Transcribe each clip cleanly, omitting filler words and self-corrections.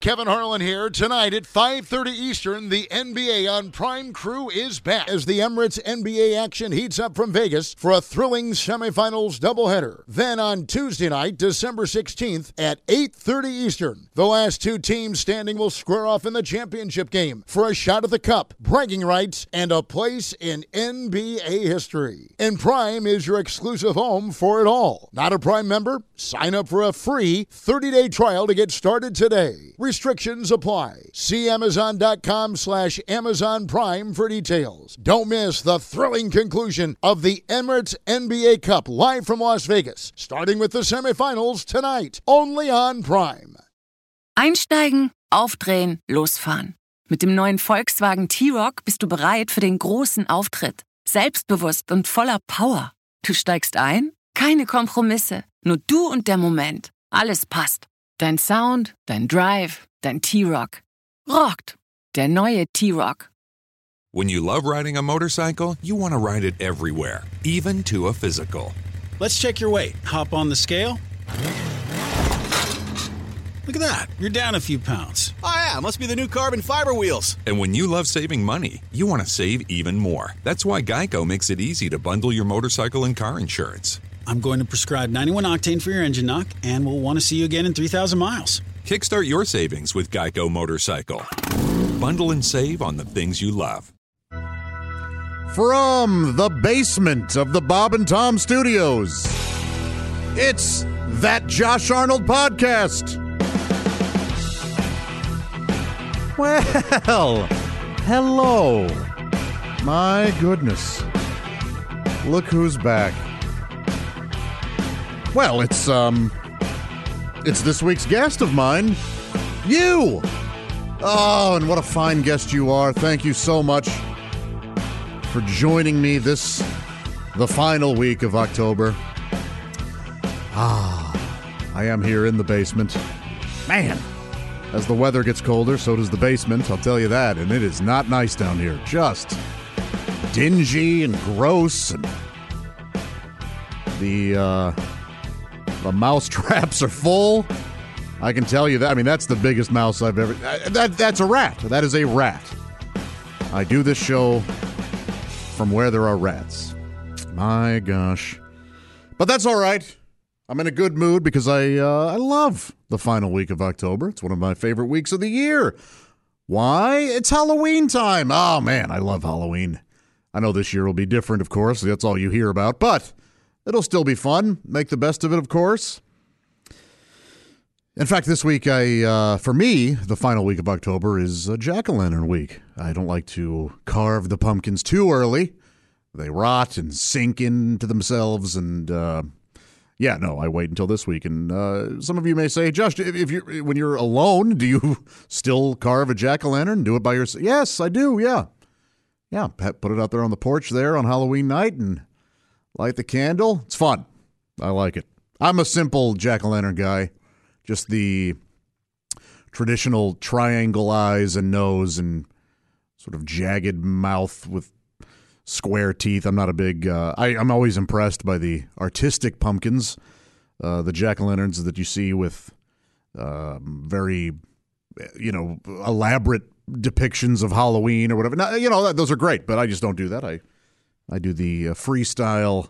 Kevin Harlan here. Tonight at 5:30 Eastern, the NBA on Prime Crew is back as the Emirates NBA action heats up from Vegas for a thrilling semifinals doubleheader. Then on Tuesday night, December 16th at 8:30 Eastern, the last two teams standing will square off in the championship game for a shot at the cup, bragging rights, and a place in NBA history. And Prime is your exclusive home for it all. Not a Prime member? Sign up for a free 30-day trial to get started today. Restrictions apply. See Amazon.com/Amazon Prime for details. Don't miss the thrilling conclusion of the Emirates NBA Cup live from Las Vegas, starting with the semifinals tonight, only on Prime. Einsteigen, aufdrehen, losfahren. Mit dem neuen Volkswagen T-Roc bist du bereit für den großen Auftritt. Selbstbewusst und voller Power. Du steigst ein? Keine Kompromisse. Nur du und der Moment. Alles passt. Dein Sound, dein Drive, dein T-Roc. Rockt. Der neue T-Roc. When you love riding a motorcycle, you want to ride it everywhere, even to a physical. Let's check your weight. Hop on the scale. Look at that. You're down a few pounds. Oh, yeah. Must be the new carbon fiber wheels. And when you love saving money, you want to save even more. That's why Geico makes it easy to bundle your motorcycle and car insurance. I'm going to prescribe 91 octane for your engine knock, and we'll want to see you again in 3,000 miles. Kickstart your savings with Geico Motorcycle. Bundle and save on the things you love. From the basement of the Bob and Tom Studios, it's That Josh Arnold Podcast. Well, hello. My goodness. Look who's back. Well, it's this week's guest of mine, you. Oh, and what a fine guest you are. Thank you so much for joining me the final week of October. I am here in the basement. Man, as the weather gets colder, so does the basement, I'll tell you that. And it is not nice down here. Just dingy and gross. And the mouse traps are full. I can tell you that. I mean, that's the biggest mouse I've ever... That's a rat. That is a rat. I do this show from where there are rats. My gosh. But that's all right. I'm in a good mood because I love the final week of October. It's one of my favorite weeks of the year. Why? It's Halloween time. Oh, man, I love Halloween. I know this year will be different, of course. That's all you hear about. But it'll still be fun. Make the best of it, of course. In fact, this week, for me, the final week of October is Jack-o'-lantern week. I don't like to carve the pumpkins too early. They rot and sink into themselves, and I wait until this week. And some of you may say, Josh, when you're alone, do you still carve a jack-o'-lantern? Do it by yourself? Yes, I do. Yeah, put it out there on the porch there on Halloween night and light the candle. It's fun. I like it. I'm a simple jack-o'-lantern guy. Just the traditional triangle eyes and nose and sort of jagged mouth with square teeth. I'm not a big... I'm always impressed by the artistic pumpkins, the jack-o'-lanterns that you see with very, elaborate depictions of Halloween or whatever. Now, those are great, but I just don't do that. I do the freestyle,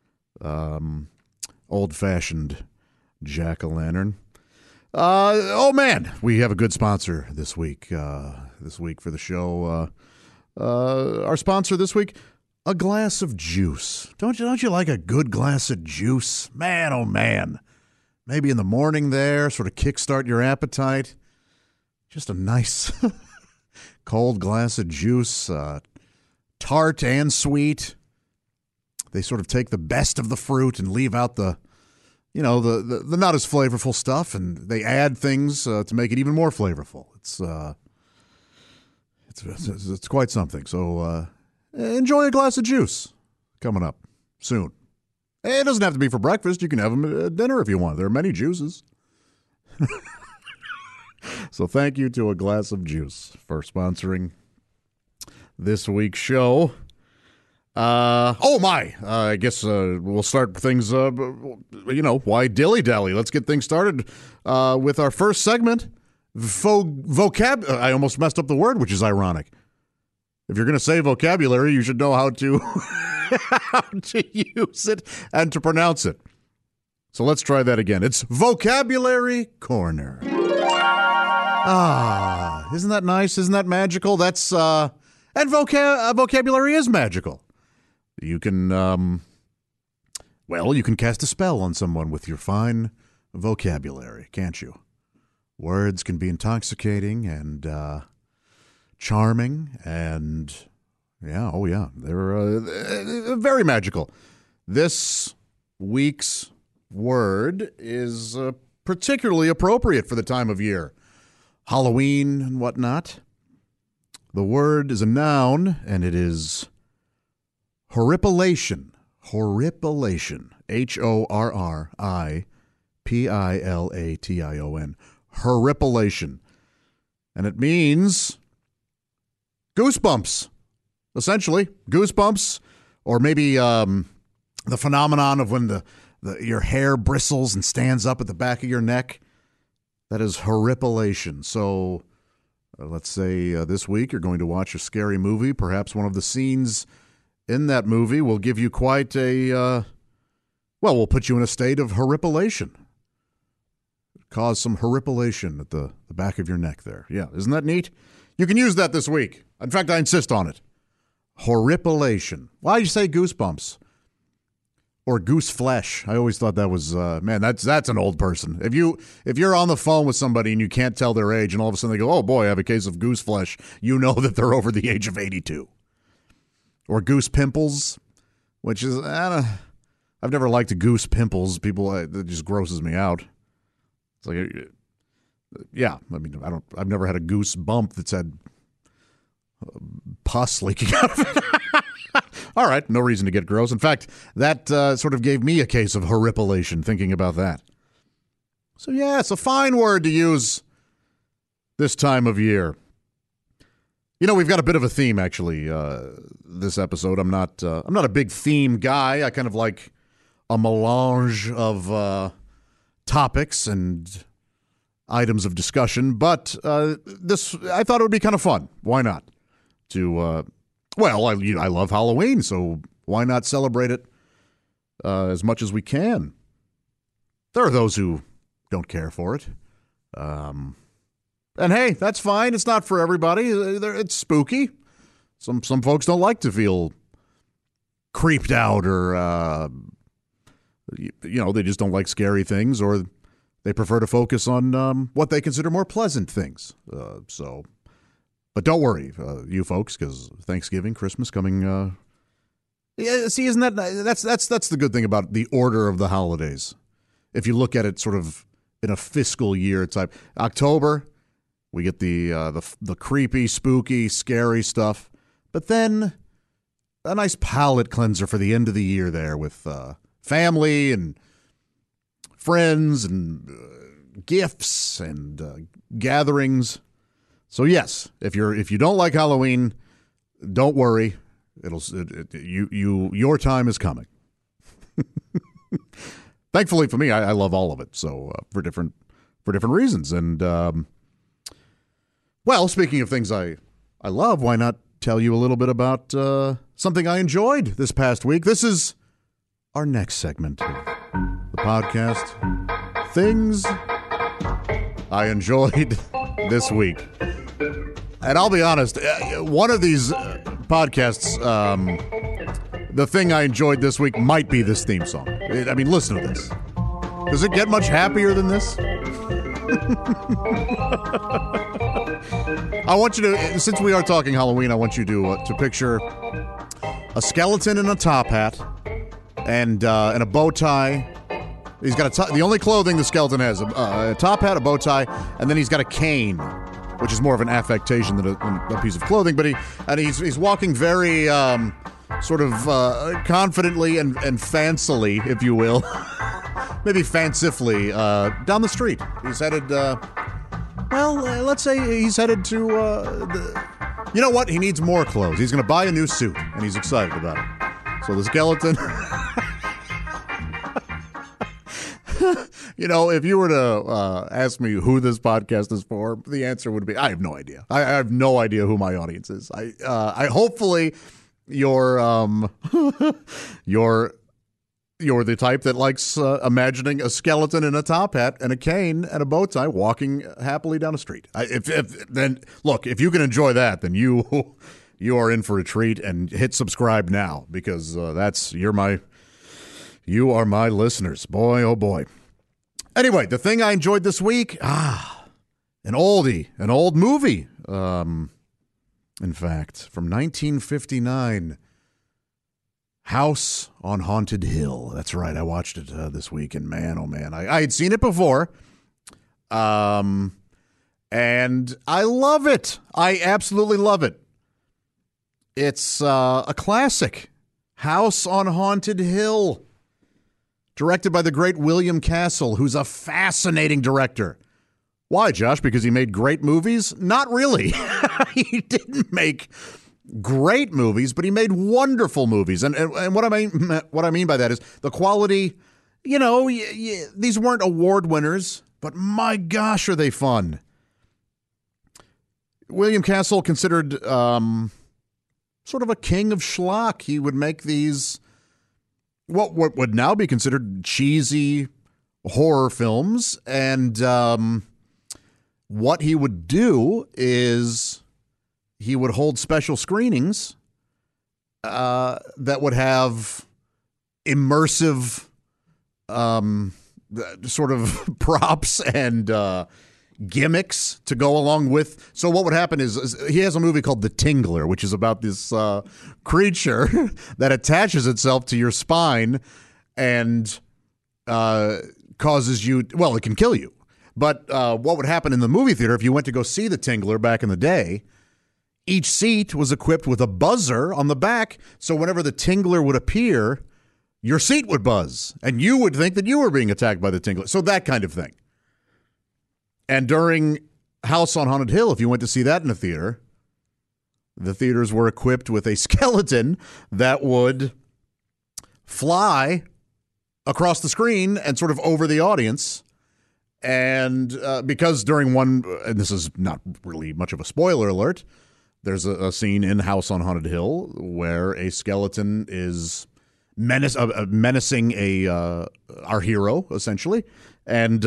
old-fashioned jack-o'-lantern. Man, we have a good sponsor this week. For the show. Our sponsor this week, a glass of juice. Don't you like a good glass of juice? Man, oh man. Maybe in the morning there, sort of kickstart your appetite. Just a nice cold glass of juice, tart and sweet. They sort of take the best of the fruit and leave out the not as flavorful stuff, and they add things to make it even more flavorful. It's quite something. So enjoy a glass of juice coming up soon. It doesn't have to be for breakfast. You can have them at dinner if you want. There are many juices. So thank you to A Glass of Juice for sponsoring this week's show. I guess we'll start things, why dilly-dally? Let's get things started with our first segment. I almost messed up the word, which is ironic. If you're going to say vocabulary, you should know how to how to use it and to pronounce it. So let's try that again. It's Vocabulary Corner. Isn't that nice? Isn't that magical? That's and vocabulary is magical. You can you can cast a spell on someone with your fine vocabulary, can't you? Words can be intoxicating and charming, and they're very magical. This week's word is particularly appropriate for the time of year, Halloween and whatnot. The word is a noun, and it is horripilation. Horripilation. HORRIPILATION. Horripilation. And it means goosebumps, essentially. Goosebumps, or maybe the phenomenon of when your hair bristles and stands up at the back of your neck. That is horripilation. So let's say this week you're going to watch a scary movie. Perhaps one of the scenes in that movie will give you quite a, will put you in a state of horripilation. Cause some horripilation at the back of your neck there. Yeah, isn't that neat? You can use that this week. In fact, I insist on it. Horripilation. Why do you say goosebumps? Or goose flesh. I always thought that was, that's an old person. If you're on the phone with somebody and you can't tell their age and all of a sudden they go, oh boy, I have a case of goose flesh, you know that they're over the age of 82. Or goose pimples, which is, I've never liked the goose pimples. It just grosses me out. It's like, I've never had a goose bump that's had pus leaking out of it. All right, no reason to get gross. In fact, that sort of gave me a case of horripilation thinking about that. So yeah, it's a fine word to use this time of year. You know, we've got a bit of a theme actually this episode. I'm not a big theme guy. I kind of like a melange of topics and items of discussion, but this I thought it would be kind of fun. Why not? I love Halloween, so why not celebrate it as much as we can? There are those who don't care for it. And hey, that's fine. It's not for everybody. It's spooky. Some folks don't like to feel creeped out or, they just don't like scary things, or they prefer to focus on what they consider more pleasant things. But don't worry, you folks, because Thanksgiving, Christmas coming. Isn't that's the good thing about the order of the holidays? If you look at it sort of in a fiscal year type, October, we get the creepy, spooky, scary stuff, but then a nice palate cleanser for the end of the year there with family and friends and gifts and gatherings. So yes, if you don't like Halloween, don't worry. Your time is coming. Thankfully for me, I love all of it. So for different reasons. And speaking of things I love, why not tell you a little bit about something I enjoyed this past week? This is our next segment of the podcast. Things I enjoyed this week. And I'll be honest, one of these podcasts, the thing I enjoyed this week might be this theme song. I mean, listen to this. Does it get much happier than this? I want you to, since we are talking Halloween, I want you to picture a skeleton in a top hat and a bow tie. He's got the only clothing the skeleton has, a top hat, a bow tie, and then he's got a cane, which is more of an affectation than a piece of clothing. But he's walking very sort of confidently and fancily, if you will, maybe fancifully, down the street. He's headed, let's say he's headed to, you know what? He needs more clothes. He's going to buy a new suit, and he's excited about it. So the skeleton... if you were to ask me who this podcast is for, the answer would be, I have no idea. I have no idea who my audience is. I hopefully you're the type that likes imagining a skeleton in a top hat and a cane and a bow tie walking happily down a street. If you can enjoy that, then you are in for a treat, and hit subscribe now, because you are my listeners. Boy, oh boy. Anyway, the thing I enjoyed this week, an old movie. In fact, from 1959, House on Haunted Hill. That's right. I watched it this week, and man, oh man, I had seen it before. And I love it. I absolutely love it. It's a classic. House on Haunted Hill. Directed by the great William Castle, who's a fascinating director. Why, Josh? Because he made great movies? Not really. He didn't make great movies, but he made wonderful movies. And what I mean by that is the quality. These weren't award winners, but my gosh, are they fun. William Castle, considered sort of a king of schlock. He would make these what would now be considered cheesy horror films, and what he would do is he would hold special screenings that would have immersive sort of props and gimmicks to go along with. So what would happen is he has a movie called The Tingler, which is about this creature that attaches itself to your spine and causes you, well, it can kill you. But what would happen in the movie theater if you went to go see The Tingler back in the day, each seat was equipped with a buzzer on the back, so whenever the Tingler would appear, your seat would buzz, and you would think that you were being attacked by the Tingler. So that kind of thing. And during House on Haunted Hill, if you went to see that in a theater, the theaters were equipped with a skeleton that would fly across the screen and sort of over the audience. And because during one, and this is not really much of a spoiler alert, there's a scene in House on Haunted Hill where a skeleton is menacing our hero, essentially. And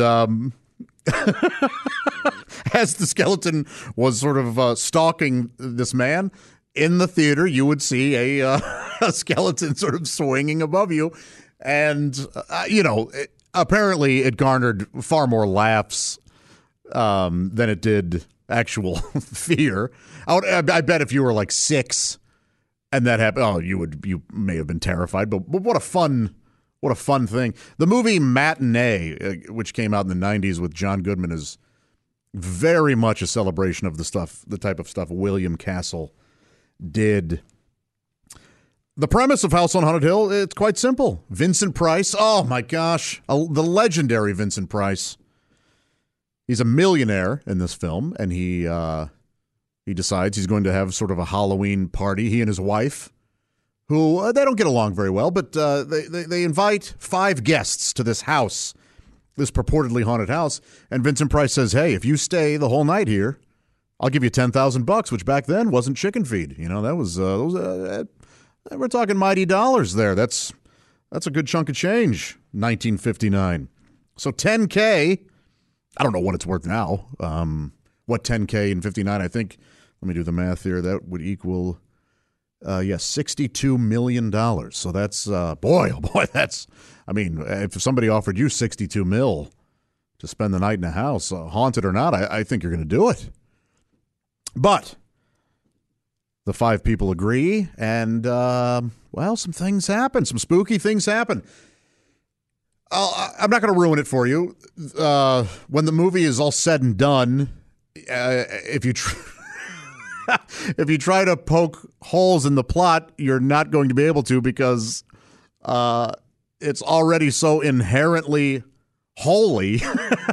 as the skeleton was sort of stalking this man in the theater, you would see a skeleton sort of swinging above you. And, apparently it garnered far more laughs than it did actual fear. I bet if you were like 6 and that happened, you may have been terrified. But what a fun thing. The movie Matinee, which came out in the 90s with John Goodman, is very much a celebration of the type of stuff William Castle did. The premise of House on Haunted Hill, it's quite simple. Vincent Price, oh my gosh, the legendary Vincent Price. He's a millionaire in this film, and he decides he's going to have sort of a Halloween party, he and his wife, who they don't get along very well, but they invite 5 guests to this house, this purportedly haunted house, and Vincent Price says, hey, if you stay the whole night here, I'll give you $10,000, which back then wasn't chicken feed. That was we're talking mighty dollars there. That's a good chunk of change, 1959. So $10K, I don't know what it's worth now. What $10K in 59, I think, let me do the math here, that would equal, $62 million. So that's, if somebody offered you $62 million to spend the night in a house, haunted or not, I think you're going to do it. But the 5 people agree, and, some things happen. Some spooky things happen. I'm not going to ruin it for you. When the movie is all said and done, if you try to poke holes in the plot, you're not going to be able to, because it's already so inherently holy.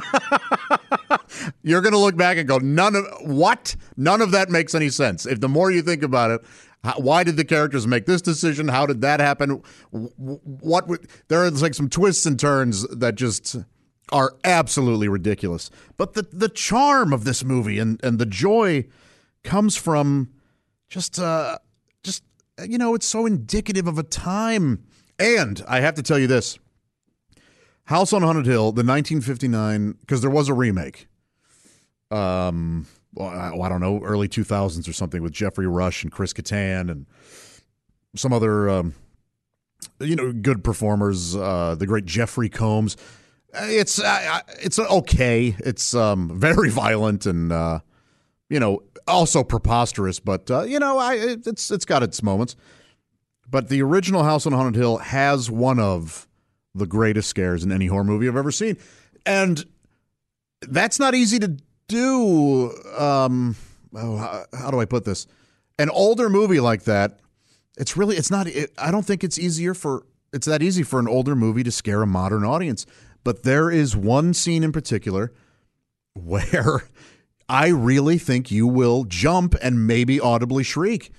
You're going to look back and go, none of that makes any sense. If the more you think about it, why did the characters make this decision? How did that happen? There are like some twists and turns that just are absolutely ridiculous. But the charm of this movie and the joy comes from just it's so indicative of a time. And I have to tell you this. House on Haunted Hill, the 1959, because there was a remake. I don't know, early 2000s or something with Jeffrey Rush and Chris Kattan and some other, good performers. The great Jeffrey Combs. It's okay. It's very violent and also preposterous, but it's got its moments. But the original House on Haunted Hill has one of the greatest scares in any horror movie I've ever seen, and that's not easy to do. How do I put this? An older movie like that, I don't think it's that easy for an older movie to scare a modern audience. But there is one scene in particular where I really think you will jump and maybe audibly shriek.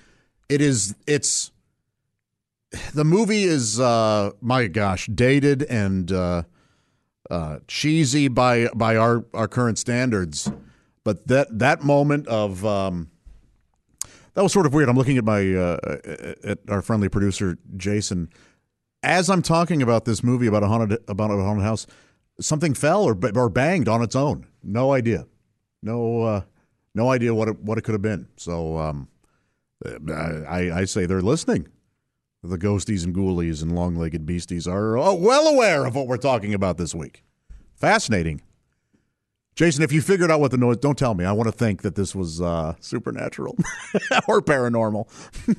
The movie is, my gosh, dated and cheesy by our current standards. But that moment of that was sort of weird. I'm looking at at our friendly producer Jason. As I'm talking about this movie about a haunted house, something fell or banged on its own. No idea. No idea what it could have been. So I say they're listening. The ghosties and ghoulies and long-legged beasties are well aware of what we're talking about this week. Fascinating. Jason, if you figured out what the noise, don't tell me. I want to think that this was supernatural or paranormal.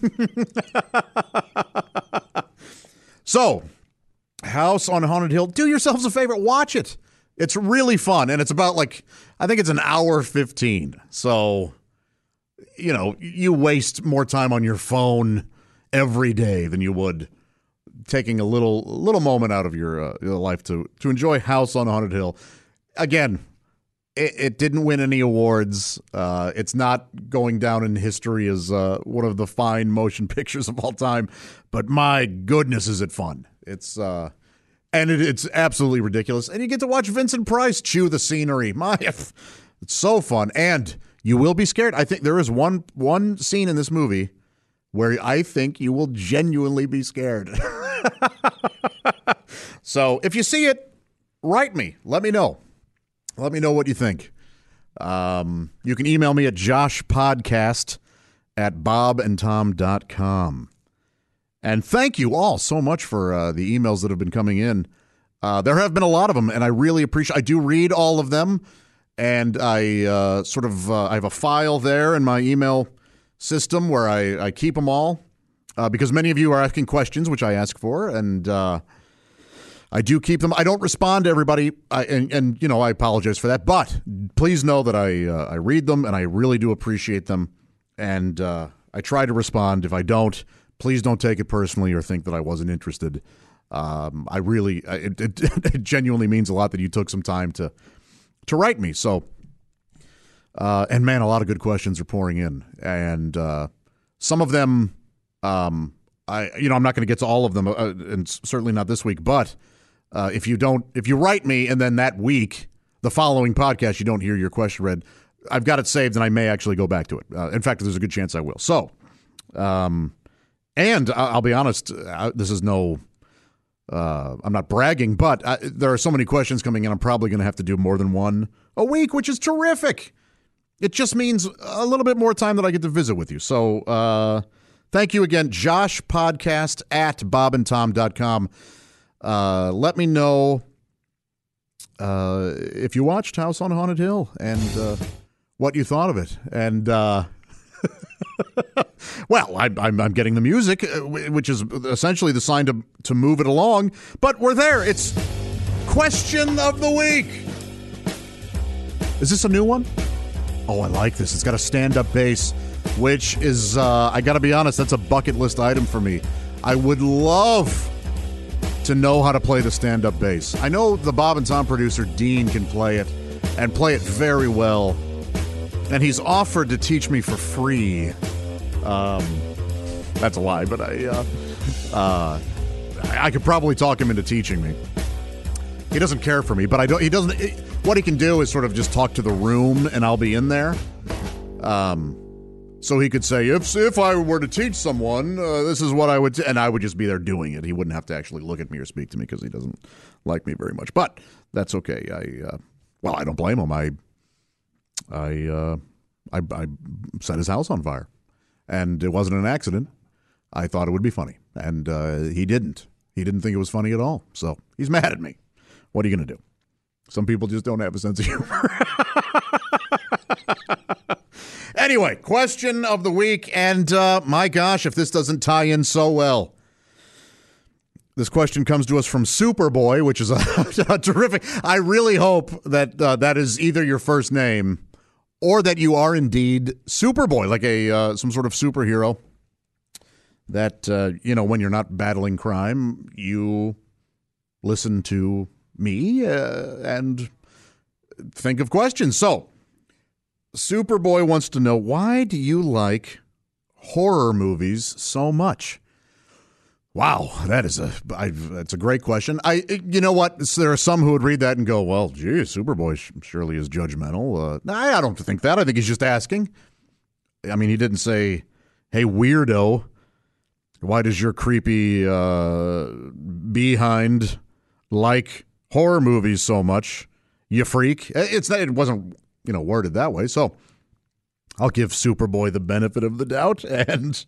So, House on Haunted Hill, do yourselves a favor, watch it. It's really fun, and it's about I think it's an hour 15. So, you waste more time on your phone every day than you would taking a little moment out of your life to enjoy House on Haunted Hill. Again, it didn't win any awards. It's not going down in history as one of the fine motion pictures of all time, but my goodness, is it fun. It's absolutely ridiculous. And you get to watch Vincent Price chew the scenery. It's so fun. And you will be scared. I think there is one scene in this movie where I think you will genuinely be scared. So if you see it, write me. Let me know. Let me know what you think. You can email me at joshpodcast@bobandtom.com. And thank you all so much for the emails that have been coming in. There have been a lot of them, and I really appreciate. I do read all of them, and I I have a file there in my email system where I keep them all because many of you are asking questions, which I ask for, and I do keep them. I don't respond to everybody, and I apologize for that. But please know that I read them, and I really do appreciate them, and I try to respond. If I don't, please don't take it personally or think that I wasn't interested. It genuinely means a lot that you took some time to write me. So, and man, a lot of good questions are pouring in, and some of them, I'm not going to get to all of them, and certainly not this week. But if you write me and then that week, the following podcast, you don't hear your question read, I've got it saved, and I may actually go back to it. In fact, there's a good chance I will. So, and I'll be honest, this is no. I'm not bragging, but there are so many questions coming in, I'm probably going to have to do more than one a week, which is terrific. It just means a little bit more time that I get to visit with you. So thank you again, joshpodcast@bobandtom.com. Let me know if you watched House on Haunted Hill and what you thought of it. And well, I'm getting the music, which is essentially the sign to move it along. But we're there. It's Question of the Week. Is this a new one? Oh, I like this. It's got a stand-up bass, which is, I got to be honest, that's a bucket list item for me. I would love to know how to play the stand-up bass. I know the Bob and Tom producer, Dean, can play it, and play it very well. And he's offered to teach me for free. That's a lie, but I could probably talk him into teaching me. He doesn't care for me, but what he can do is sort of just talk to the room and I'll be in there. So he could say, if I were to teach someone, this is what I would, and I would just be there doing it. He wouldn't have to actually look at me or speak to me because he doesn't like me very much. But that's okay. I don't blame him. I set his house on fire, and it wasn't an accident. I thought it would be funny, and he didn't. He didn't think it was funny at all. So he's mad at me. What are you going to do? Some people just don't have a sense of humor. Anyway, question of the week, and my gosh, if this doesn't tie in so well. This question comes to us from Superboy, which is a terrific. I really hope that that is either your first name or that you are indeed Superboy, like some sort of superhero. That when you're not battling crime, you listen to me and think of questions. So, Superboy wants to know, why do you like horror movies so much? Wow, that's a great question. You know what? There are some who would read that and go, well, gee, Superboy surely is judgmental. I don't think that. I think he's just asking. I mean, he didn't say, hey, weirdo, why does your creepy behind like horror movies so much? You freak. It wasn't worded that way. So I'll give Superboy the benefit of the doubt and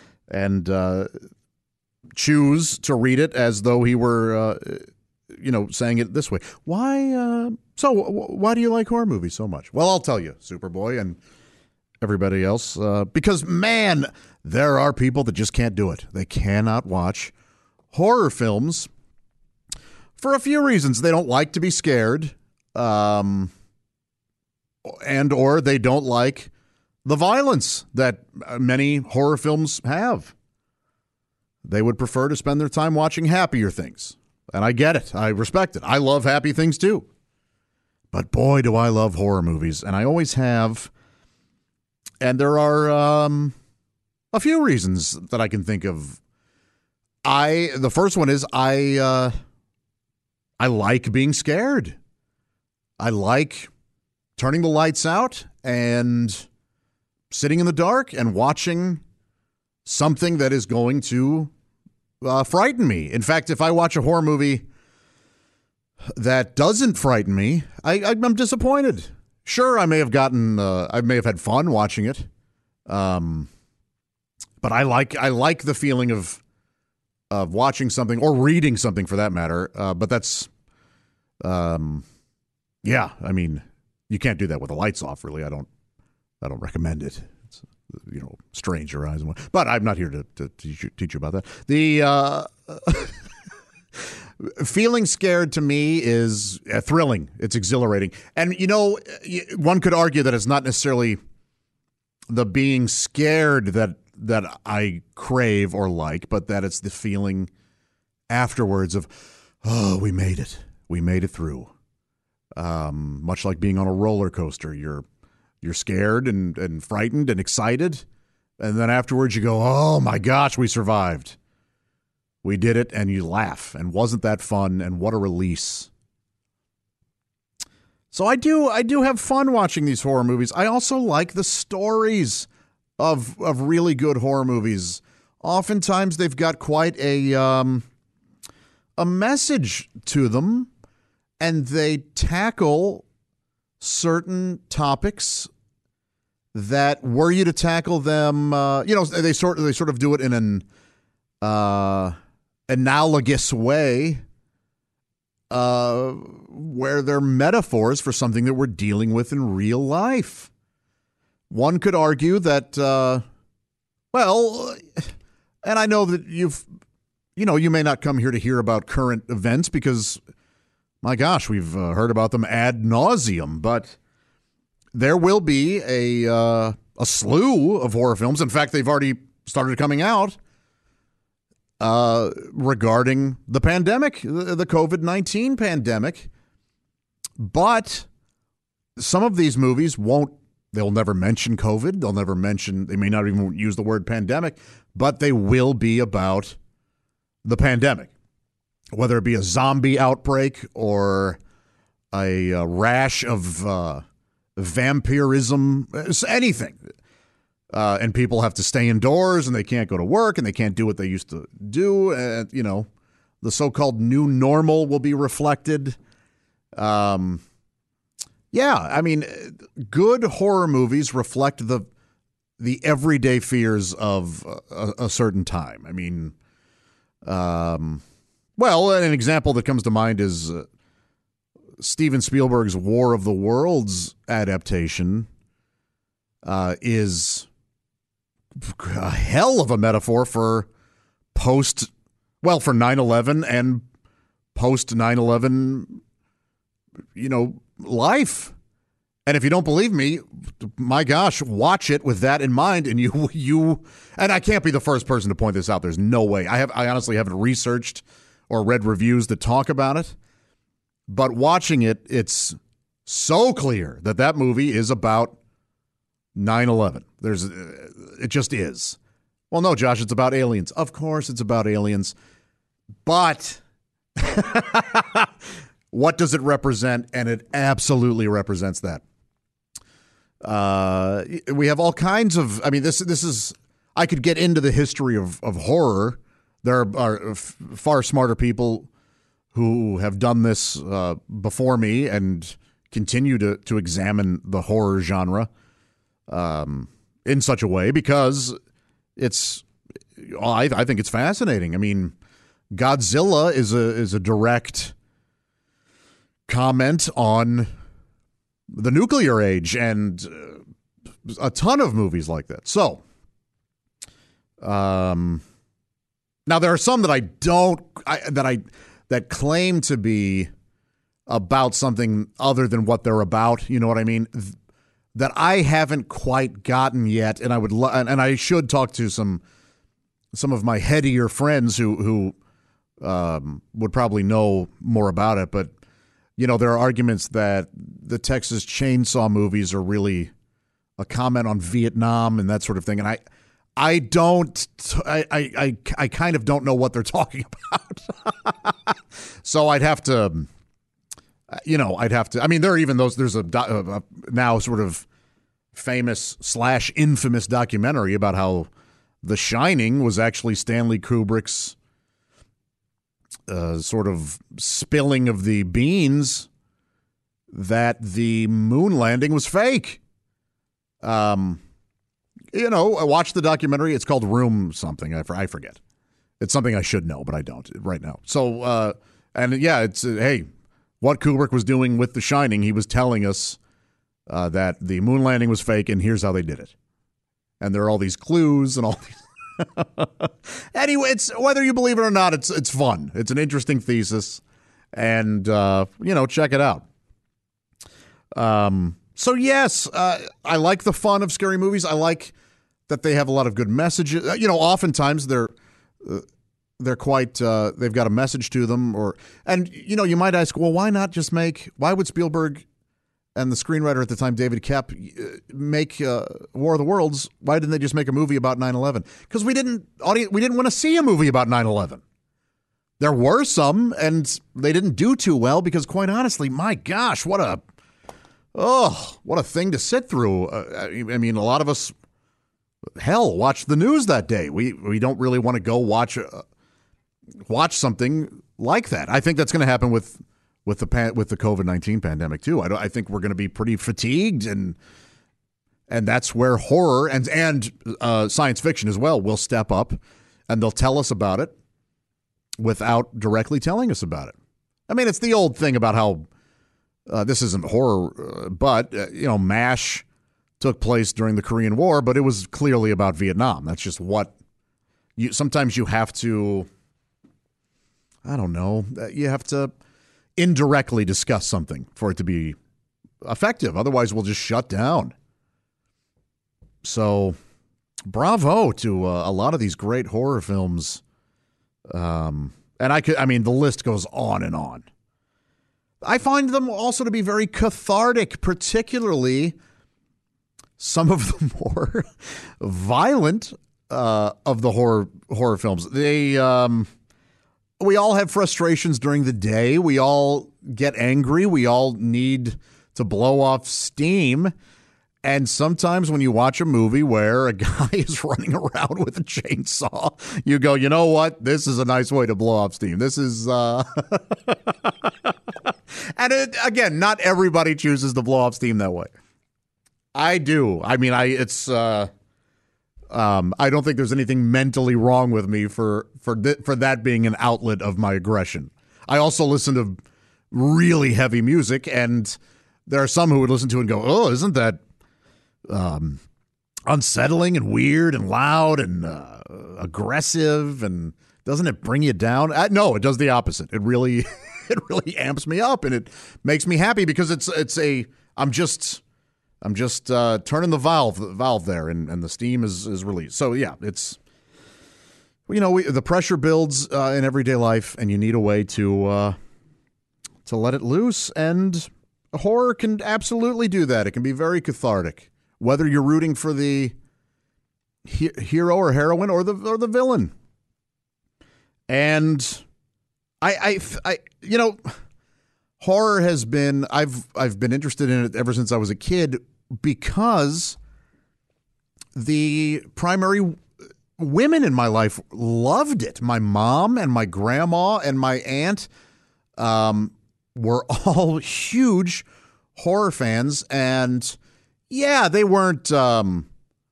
choose to read it as though he were, saying it this way. Why? Why do you like horror movies so much? Well, I'll tell you, Superboy and everybody else, because, man, there are people that just can't do it. They cannot watch horror films for a few reasons. They don't like to be scared, and or they don't like the violence that many horror films have. They would prefer to spend their time watching happier things. And I get it. I respect it. I love happy things too. But boy, do I love horror movies. And I always have. And there are a few reasons that I can think of. The first one is I like being scared. I like turning the lights out and sitting in the dark and watching something that is going to frighten me. In fact, if I watch a horror movie that doesn't frighten me, I'm disappointed. Sure, I may have had fun watching it, but I like the feeling of watching something or reading something for that matter. But that's, yeah. I mean, you can't do that with the lights off. Really, I don't recommend it. It's, strain your eyes and what. But I'm not here to teach you about that. The feeling scared to me is thrilling. It's exhilarating. And, one could argue that it's not necessarily the being scared that I crave or like, but that it's the feeling afterwards of, oh, we made it. We made it through. Much like being on a roller coaster. You're scared and frightened and excited. And then afterwards you go, oh, my gosh, we survived. We did it, and you laugh. And wasn't that fun? And what a release. So I do have fun watching these horror movies. I also like the stories of really good horror movies. Oftentimes they've got quite a message to them, and they tackle certain topics that were you to tackle them, they sort of do it in an analogous way, where they're metaphors for something that we're dealing with in real life. One could argue that, and I know that you may not come here to hear about current events because, my gosh, we've heard about them ad nauseum, but there will be a slew of horror films. In fact, they've already started coming out regarding the pandemic, the COVID-19 pandemic. But some of these movies they'll never mention COVID. They may not even use the word pandemic, but they will be about the pandemic. whether it be a zombie outbreak or a rash of vampirism, anything. And people have to stay indoors and they can't go to work and they can't do what they used to do. The so-called new normal will be reflected. Good horror movies reflect the everyday fears of a certain time. An example that comes to mind is Steven Spielberg's War of the Worlds adaptation is a hell of a metaphor for for 9/11 and post 9/11, life. And if you don't believe me, my gosh, watch it with that in mind. And and I can't be the first person to point this out. There's no way. I honestly haven't researched or read reviews that talk about it. But watching it, it's so clear that movie is about 9/11. It just is. Well, no, Josh, it's about aliens. Of course it's about aliens. But what does it represent? And it absolutely represents that. We have all kinds of, this is, I could get into the history of horror. There are far smarter people who have done this before me and continue to examine the horror genre in such a way because I think it's fascinating. Godzilla is a direct comment on the nuclear age and a ton of movies like that. So, now there are some that that claim to be about something other than what they're about. You know what I mean? That I haven't quite gotten yet, and I should talk to some of my headier friends who would probably know more about it. But there are arguments that the Texas Chainsaw movies are really a comment on Vietnam and that sort of thing, and I kind of don't know what they're talking about. So I'd have to. There are even those. There's a now sort of famous / infamous documentary about how The Shining was actually Stanley Kubrick's sort of spilling of the beans that the moon landing was fake. I watched the documentary. It's called Room something. I forget. It's something I should know, but I don't right now. So, hey. What Kubrick was doing with The Shining, he was telling us that the moon landing was fake, and here's how they did it. And there are all these clues and all these. Anyway, it's whether you believe it or not, it's fun. It's an interesting thesis, and check it out. So yes, I like the fun of scary movies. I like that they have a lot of good messages. Oftentimes they're quite, they've got a message to them, you might ask, well, why would Spielberg and the screenwriter at the time, David Koepp, make War of the Worlds? Why didn't they just make a movie about 9/11? Because we didn't want to see a movie about 9/11. There were some, and they didn't do too well because, quite honestly, my gosh, what a thing to sit through. A lot of us, watched the news that day. We don't really want to go watch something like that. I think that's going to happen with the COVID-19 pandemic too. I think we're going to be pretty fatigued, and that's where horror and science fiction as well will step up, and they'll tell us about it without directly telling us about it. It's the old thing about how this isn't horror, but MASH took place during the Korean War, but it was clearly about Vietnam. That's just what sometimes you have to. I don't know. You have to indirectly discuss something for it to be effective. Otherwise, we'll just shut down. So, bravo to a lot of these great horror films. And the list goes on and on. I find them also to be very cathartic, particularly some of the more violent of the horror films. They we all have frustrations during the day. We all get angry. We all need to blow off steam. And sometimes when you watch a movie where a guy is running around with a chainsaw, you go, you know what? This is a nice way to blow off steam. This is, and again, not everybody chooses to blow off steam that way. I do. I mean, I don't think there's anything mentally wrong with me for that being an outlet of my aggression. I also listen to really heavy music, and there are some who would listen to it and go, oh, isn't that unsettling and weird and loud and aggressive, and doesn't it bring you down? No, it does the opposite. It really amps me up, and it makes me happy because I'm just turning the valve there, and the steam is released. So yeah, it's, the pressure builds in everyday life, and you need a way to let it loose, and horror can absolutely do that. It can be very cathartic. Whether you're rooting for the hero or heroine or the villain, and I horror has been I've been interested in it ever since I was a kid because the primary women in my life loved it. My mom and my grandma and my aunt were all huge horror fans, and yeah, they weren't, they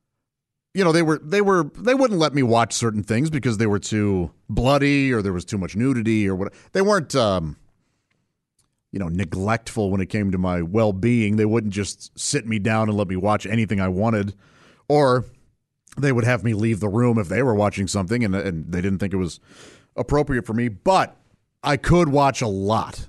wouldn't let me watch certain things because they were too bloody or there was too much nudity or what. They weren't, neglectful when it came to my well-being. They wouldn't just sit me down and let me watch anything I wanted, or they would have me leave the room if they were watching something and they didn't think it was appropriate for me. But I could watch a lot.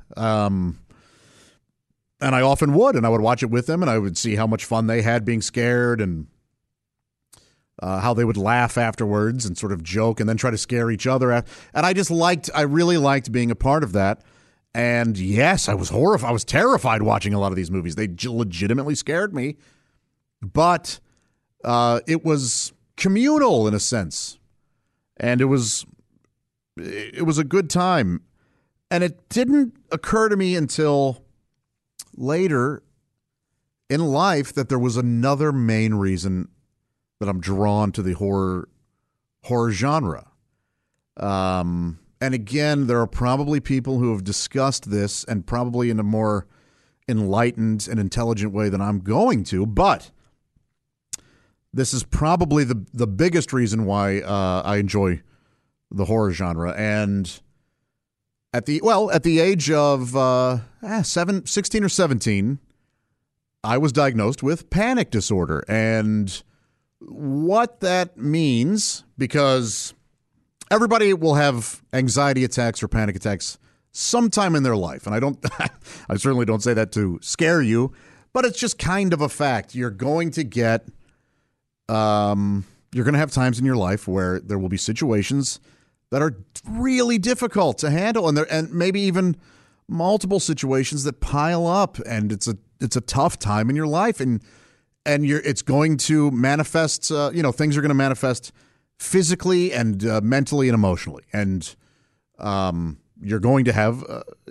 And I often would, and I would watch it with them, and I would see how much fun they had being scared and how they would laugh afterwards and sort of joke and then try to scare each other. And I really liked being a part of that. And yes, I was horrified. I was terrified watching a lot of these movies. They legitimately scared me. But it was communal in a sense. And it was a good time. And it didn't occur to me until later in life that there was another main reason that I'm drawn to the horror genre. And again, there are probably people who have discussed this and probably in a more enlightened and intelligent way than I'm going to, but this is probably the biggest reason why I enjoy the horror genre. And at the age of 16 or 17, I was diagnosed with panic disorder. And what that means, because everybody will have anxiety attacks or panic attacks sometime in their life. And I certainly don't say that to scare you, but it's just kind of a fact. You're going to get, you're going to have times in your life where there will be situations that are really difficult to handle, and maybe even multiple situations that pile up, and it's a tough time in your life, and it's going to manifest. Things are going to manifest physically and mentally and emotionally, and you're going to have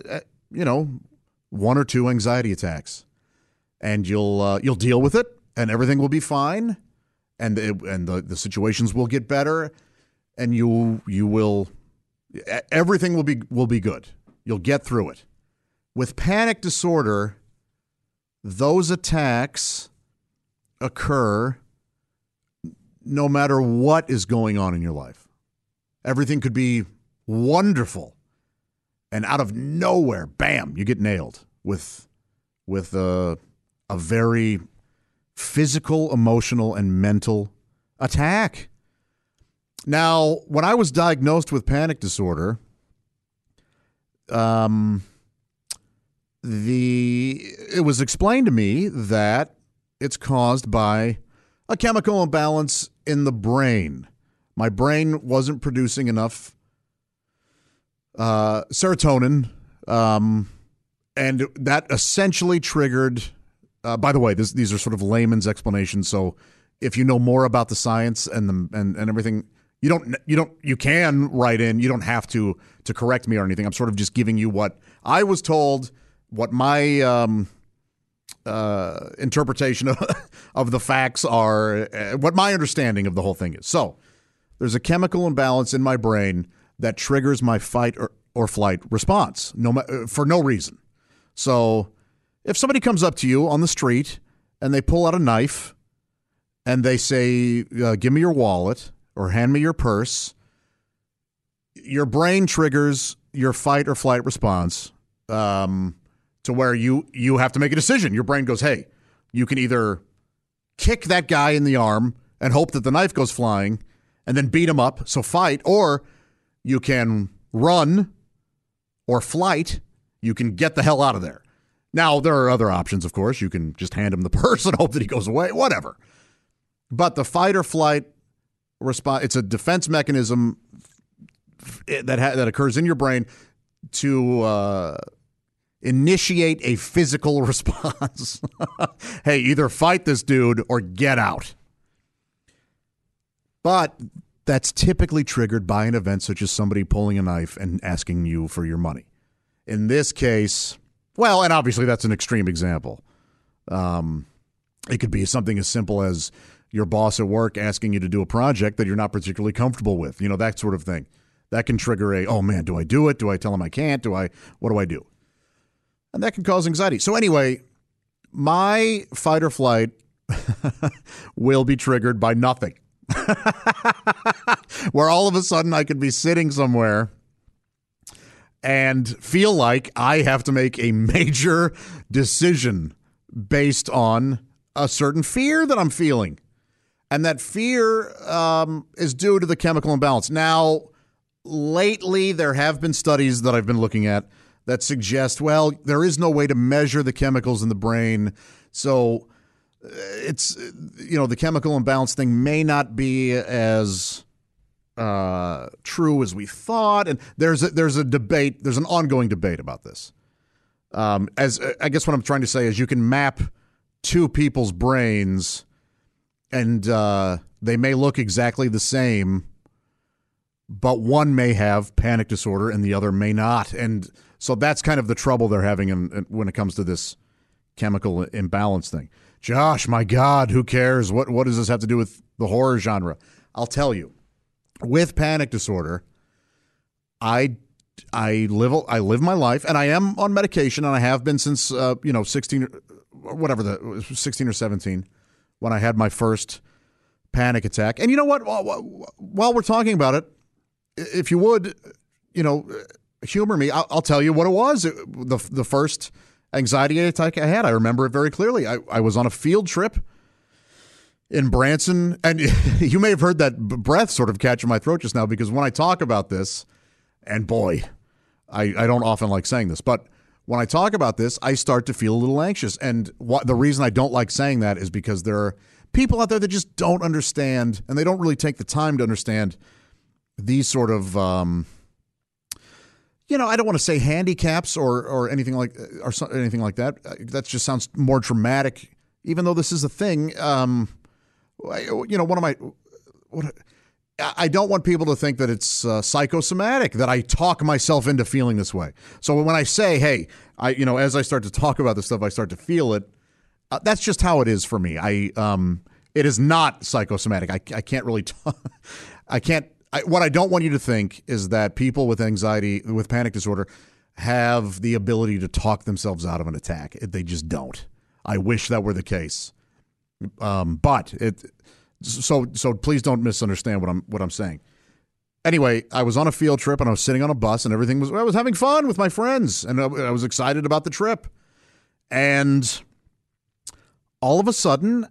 one or two anxiety attacks, and you'll deal with it, and everything will be fine, and the situations will get better. And everything will be good. You'll get through it. With panic disorder, those attacks occur no matter what is going on in your life. Everything could be wonderful, and out of nowhere, bam, you get nailed with a very physical, emotional, and mental attack. Now, when I was diagnosed with panic disorder, it was explained to me that it's caused by a chemical imbalance in the brain. My brain wasn't producing enough serotonin, and that essentially triggered. By the way, these are sort of layman's explanations. So, if you know more about the science and everything, You can write in. You don't have to correct me or anything. I'm sort of just giving you what I was told, what my interpretation of the facts are, what my understanding of the whole thing is. So there's a chemical imbalance in my brain that triggers my fight or flight response for no reason. So if somebody comes up to you on the street and they pull out a knife and they say, give me your wallet or hand me your purse, your brain triggers your fight or flight response to where you have to make a decision. Your brain goes, hey, you can either kick that guy in the arm and hope that the knife goes flying and then beat him up, so fight, or you can run or flight. You can get the hell out of there. Now, there are other options, of course. You can just hand him the purse and hope that he goes away, whatever. But the fight or flight response, it's a defense mechanism that occurs in your brain to initiate a physical response. Hey, either fight this dude or get out. But that's typically triggered by an event such as somebody pulling a knife and asking you for your money. In this case, well, and obviously that's an extreme example. It could be something as simple as your boss at work asking you to do a project that you're not particularly comfortable with, that sort of thing. That can trigger oh man, do I do it? Do I tell him I can't? What do I do? And that can cause anxiety. So anyway, my fight or flight will be triggered by nothing. Where all of a sudden I could be sitting somewhere and feel like I have to make a major decision based on a certain fear that I'm feeling. And that fear is due to the chemical imbalance. Now, lately, there have been studies that I've been looking at that suggest, well, there is no way to measure the chemicals in the brain. So it's, the chemical imbalance thing may not be as true as we thought. And there's a debate, there's an ongoing debate about this. As I guess what I'm trying to say is you can map two people's brains and they may look exactly the same, but one may have panic disorder and the other may not. And so that's kind of the trouble they're having when it comes to this chemical imbalance thing. Josh, my God, who cares? What does this have to do with the horror genre? I'll tell you. With panic disorder, I live my life, and I am on medication, and I have been since 16 or 17 when I had my first panic attack. And you know what? While we're talking about it, if you would, humor me, I'll tell you what it was. The first anxiety attack I had, I remember it very clearly. I was on a field trip in Branson, and you may have heard that breath sort of catch in my throat just now, because when I talk about this, and boy, I don't often like saying this, but when I talk about this, I start to feel a little anxious. And the reason I don't like saying that is because there are people out there that just don't understand, and they don't really take the time to understand these sort of, I don't want to say handicaps or anything like that. That just sounds more dramatic, even though this is a thing. I don't want people to think that it's psychosomatic, that I talk myself into feeling this way. So when I say, hey, as I start to talk about this stuff, I start to feel it. That's just how it is for me. It is not psychosomatic. I can't really what I don't want you to think is that people with anxiety, with panic disorder, have the ability to talk themselves out of an attack. They just don't. I wish that were the case. But please don't misunderstand what I'm saying. Anyway, I was on a field trip and I was sitting on a bus and I was having fun with my friends and I was excited about the trip. And all of a sudden,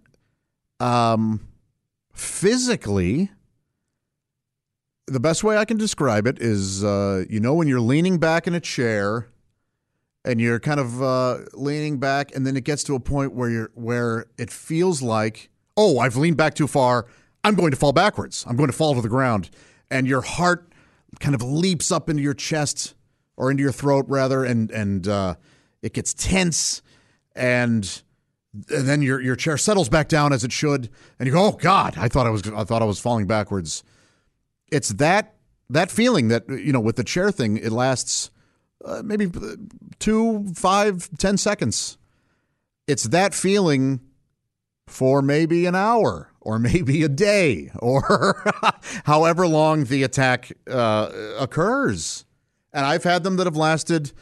physically, the best way I can describe it is, when you're leaning back in a chair and you're kind of leaning back, and then it gets to a point where it feels like, oh, I've leaned back too far. I'm going to fall backwards. I'm going to fall to the ground. And your heart kind of leaps up into your chest, or into your throat rather, and it gets tense, and then your chair settles back down as it should, and you go, oh God, I thought I was falling backwards. it's that feeling that, with the chair thing, it lasts maybe 2, 5, 10 seconds. It's that feeling for maybe an hour or maybe a day or however long the attack occurs. And I've had them that have lasted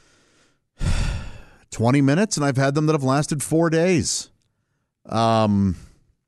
20 minutes, and I've had them that have lasted 4 days. And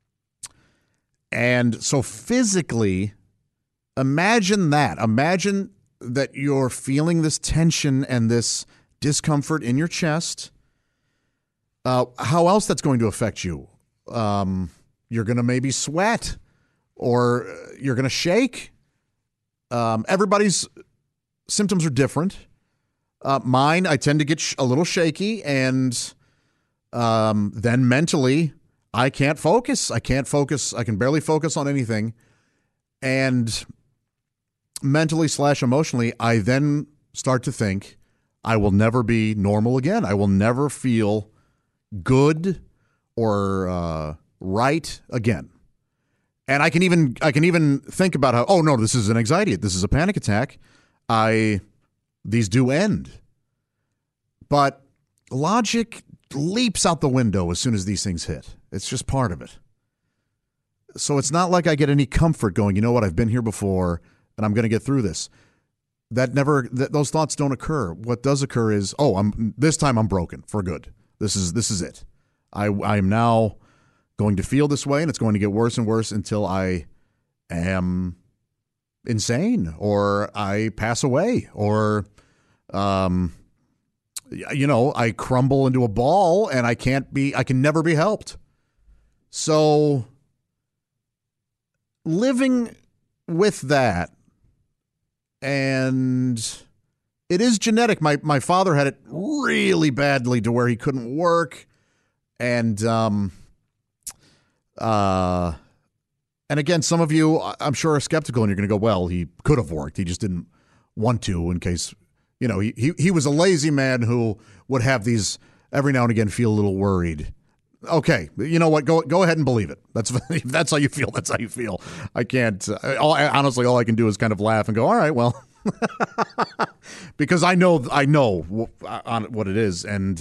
so physically, imagine that. Imagine that you're feeling this tension and this discomfort in your chest. How else that's going to affect you? You're going to maybe sweat, or you're going to shake. Everybody's symptoms are different. Mine, I tend to get a little shaky, and then mentally, I can't focus. I can barely focus on anything. And mentally / emotionally, I then start to think, I will never be normal again. I will never feel good or right again. And I can even think about how, oh no, this is an anxiety. This is a panic attack. These do end. But logic leaps out the window as soon as these things hit. It's just part of it. So it's not like I get any comfort going, you know what, I've been here before and I'm going to get through this. Those thoughts don't occur. What does occur is, this time I'm broken for good. This is it. I am now going to feel this way, and it's going to get worse and worse until I am insane, or I pass away, or I crumble into a ball and I can never be helped. So living with that, and it is genetic. My father had it really badly to where he couldn't work, and again, some of you, I'm sure, are skeptical, and you're going to go, well, he could have worked. He just didn't want to, in case, he was a lazy man who would have these every now and again, feel a little worried. Okay, you know what? Go ahead and believe it. If that's how you feel, that's how you feel. I can't. Honestly, all I can do is kind of laugh and go, all right, well, because I know what it is, and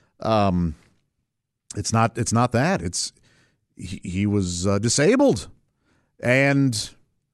it's not that. It's he was disabled, and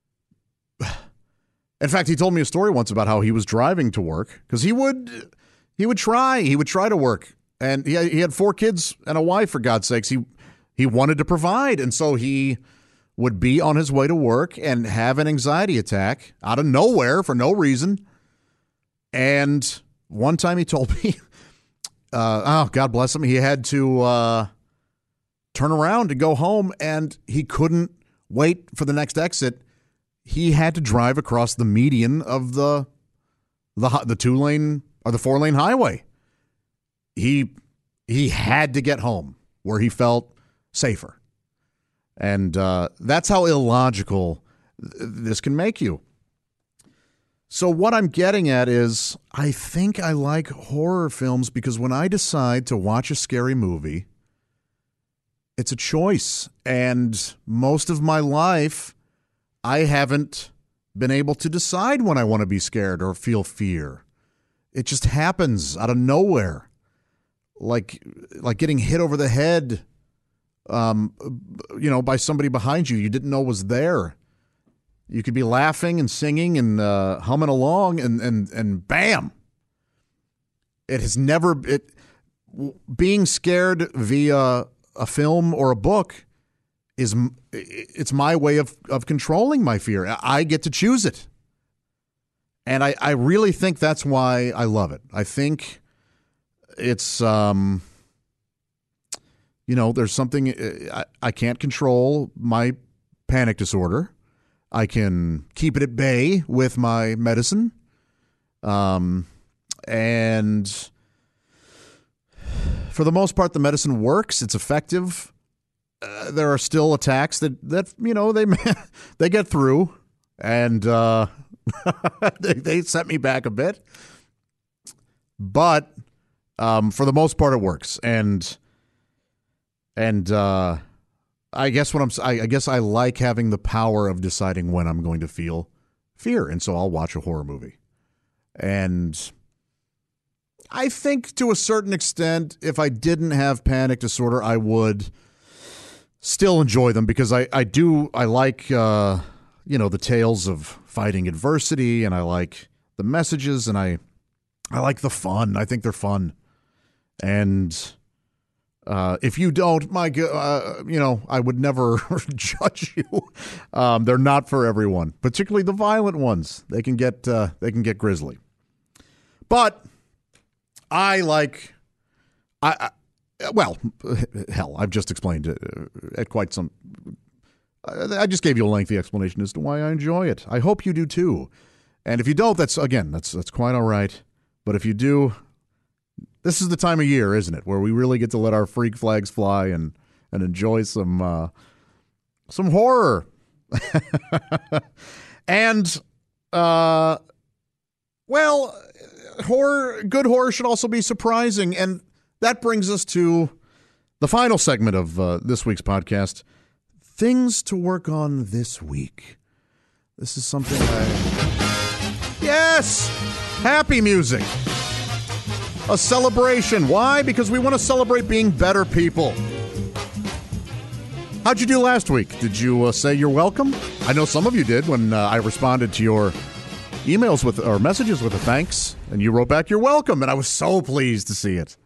in fact, he told me a story once about how he was driving to work because he would try to work. And he had 4 kids and a wife, for God's sakes. He wanted to provide. And so he would be on his way to work and have an anxiety attack out of nowhere for no reason. And one time he told me, God bless him, he had to turn around to go home, and he couldn't wait for the next exit. He had to drive across the median of the 2-lane or the 4-lane highway. He had to get home where he felt safer. And that's how illogical this can make you. So what I'm getting at is, I think I like horror films because when I decide to watch a scary movie, it's a choice. And most of my life, I haven't been able to decide when I want to be scared or feel fear. It just happens out of nowhere. Like getting hit over the head, by somebody behind you didn't know was there. You could be laughing and singing and humming along, and bam! It has never being scared via a film or a book it's my way of controlling my fear. I get to choose it, and I really think that's why I love it. I think. It's, there's something I can't control my panic disorder. I can keep it at bay with my medicine. And for the most part, the medicine works. It's effective. There are still attacks that they get through, and they set me back a bit. But for the most part, it works, and I guess I like having the power of deciding when I'm going to feel fear, and so I'll watch a horror movie. And I think to a certain extent, if I didn't have panic disorder, I would still enjoy them because I like, the tales of fighting adversity, and I like the messages, and I like the fun. I think they're fun. And if you don't, I would never judge you. They're not for everyone, particularly the violent ones. They can get grisly. But I like, hell, I've just explained it at quite some. I just gave you a lengthy explanation as to why I enjoy it. I hope you do too. And if you don't, that's quite all right. But if you do, this is the time of year, isn't it, where we really get to let our freak flags fly and enjoy some horror. And good horror should also be surprising, and that brings us to the final segment of this week's podcast. Things to work on this week. This is something Yes! Happy music. A celebration. Why? Because we want to celebrate being better people. How'd you do last week? Did you say you're welcome? I know some of you did when I responded to your emails or messages with a thanks, and you wrote back, "You're welcome," and I was so pleased to see it.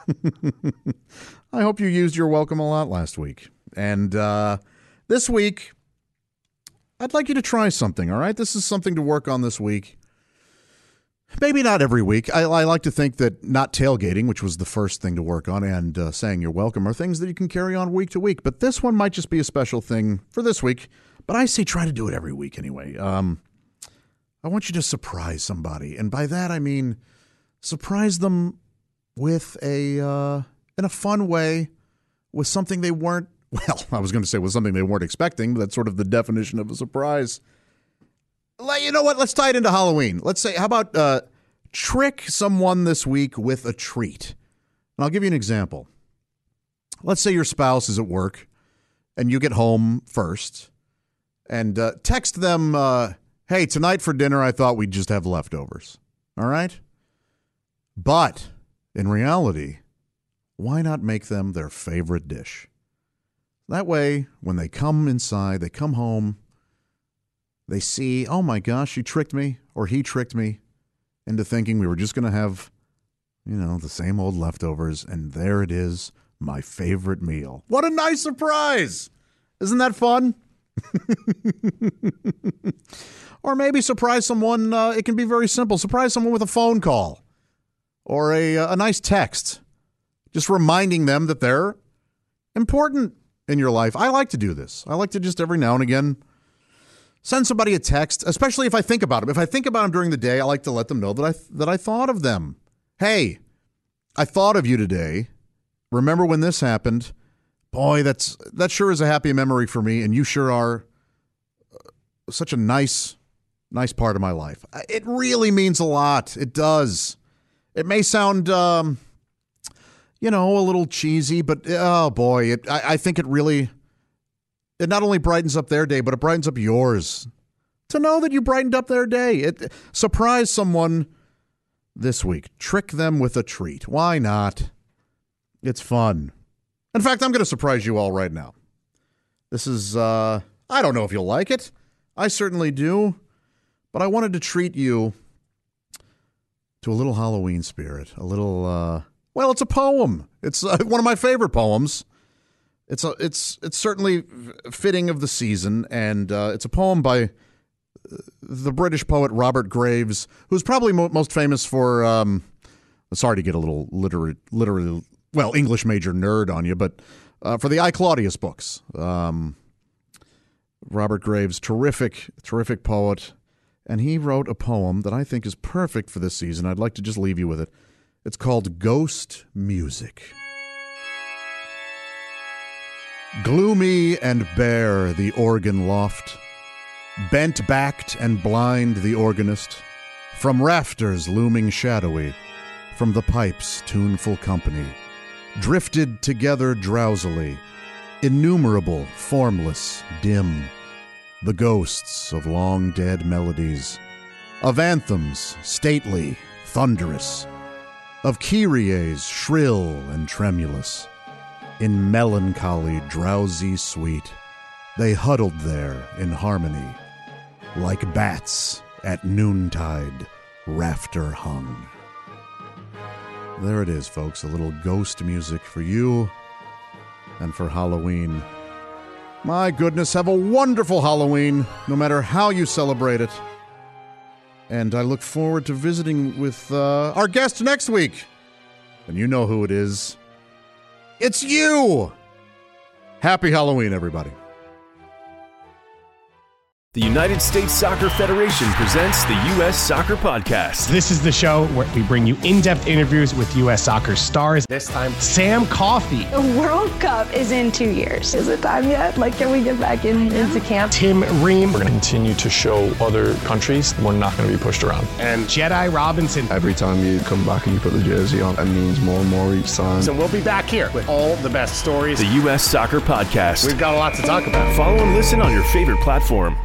I hope you used your welcome a lot last week. And this week, I'd like you to try something, all right? This is something to work on this week. Maybe not every week. I like to think that not tailgating, which was the first thing to work on, and saying you're welcome are things that you can carry on week to week. But this one might just be a special thing for this week. But I say try to do it every week anyway. I want you to surprise somebody. And by that, I mean surprise them with in a fun way, with something they weren't, I was going to say with something they weren't expecting, but that's sort of the definition of a surprise. You know what? Let's tie it into Halloween. Let's say, how about trick someone this week with a treat? And I'll give you an example. Let's say your spouse is at work and you get home first and text them, "Hey, tonight for dinner, I thought we'd just have leftovers." All right? But in reality, why not make them their favorite dish? That way, when they come inside, they come home, they see, oh my gosh, she tricked me, or he tricked me into thinking we were just going to have, the same old leftovers, and there it is, my favorite meal. What a nice surprise! Isn't that fun? Or maybe surprise someone, it can be very simple. Surprise someone with a phone call or a nice text, just reminding them that they're important in your life. I like to do this. I like to just every now and again send somebody a text, especially if I think about them. If I think about them during the day, I like to let them know that I thought of them. Hey, I thought of you today. Remember when this happened? Boy, that sure is a happy memory for me, and you sure are such a nice part of my life. It really means a lot. It does. It may sound, a little cheesy, but oh boy, I think it not only brightens up their day, but it brightens up yours. To know that you brightened up their day. Surprise someone this week. Trick them with a treat. Why not? It's fun. In fact, I'm going to surprise you all right now. This is, I don't know if you'll like it. I certainly do. But I wanted to treat you to a little Halloween spirit. A little, it's a poem. It's one of my favorite poems. It's certainly fitting of the season, and it's a poem by the British poet Robert Graves, who's probably most famous for, sorry to get a little English major nerd on you, but for the I, Claudius books. Robert Graves, terrific poet, and he wrote a poem that I think is perfect for this season. I'd like to just leave you with it. It's called Ghost Music. Gloomy and bare the organ loft, bent-backed and blind the organist, from rafters looming shadowy, from the pipe's tuneful company, drifted together drowsily, innumerable, formless, dim, the ghosts of long-dead melodies, of anthems stately, thunderous, of kyries shrill and tremulous. In melancholy, drowsy sweet, they huddled there in harmony, like bats at noontide, rafter hung. There it is, folks, a little ghost music for you and for Halloween. My goodness, have a wonderful Halloween, no matter how you celebrate it. And I look forward to visiting with our guest next week. And you know who it is. It's you! Happy Halloween, everybody. The United States Soccer Federation presents the U.S. Soccer Podcast. This is the show where we bring you in-depth interviews with U.S. soccer stars. This time, Sam Coffey. The World Cup is in 2 years. Is it time yet? Can we get back into camp? Tim Ream. We're going to continue to show other countries we're not going to be pushed around. And Jedi Robinson. Every time you come back and you put the jersey on, it means more and more each time. So we'll be back here with all the best stories. The U.S. Soccer Podcast. We've got a lot to talk about. Follow and listen on your favorite platform.